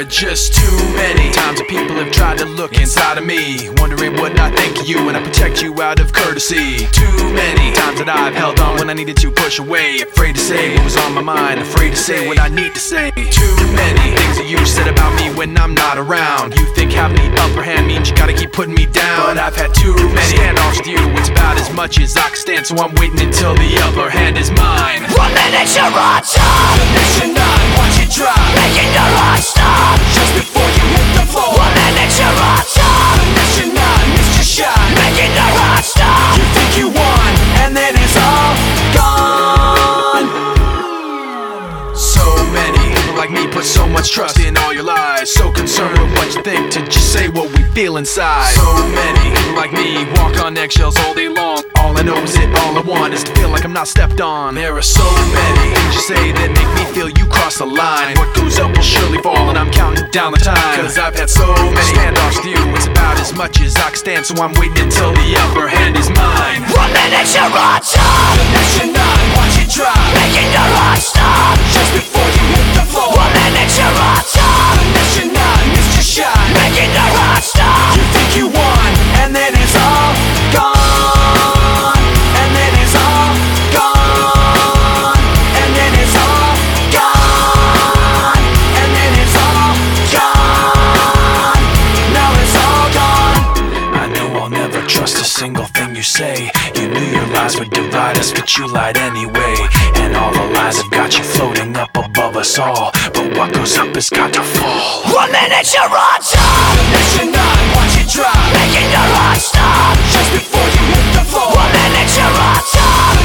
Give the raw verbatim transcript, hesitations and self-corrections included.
just too many times that people have tried to look inside of me, wondering what I think of you when I protect you out of courtesy. Too many times that I've held on when I needed to push away, afraid to say what was on my mind, afraid to say what I need to say. Too many things that you said about me when I'm not around. You think having the upper hand means you gotta keep putting me down, but I've had too many standoffs with you. It's about as much as I can stand, so I'm waiting until the upper hand is mine. One minute you're on top, the next you're not, watch it drop, making your heart stop just before you hit the floor. One minute you're on top, the next you're not, missed your shot, making your heart stop. You think you won, and then it's all gone. So many people like me put so much trust in all your lies, so concerned with what you think to just say what we feel inside. So many people like me walk on eggshells all day long. All I know is it, all I want is to feel like I'm not stepped on. There are so many things you say that make me feel you cross the line. What goes up will surely fall, and I'm counting down the time, cause I've had so many standoffs with you. It's about as much as I can stand, so I'm waiting until the upper hand is mine. One minute you're on top, the next you're not, watch it drop, making your heart stop just before you hit the floor. One minute you're on top, the next you're not, missed your shot, making your heart stop. You think you won, and then it's all gone. And then it's all gone. And then it's all gone. And then it's all gone. Now it's all gone. I know I'll never trust a single thing you say. You knew your lies would divide us, but you lied anyway. And all the lies have got you floating up above us all, but what goes up has got to fall. One minute you're on top, the next you're not, watch it drop, making your heart stop just before you hit the floor. One minute you're on top,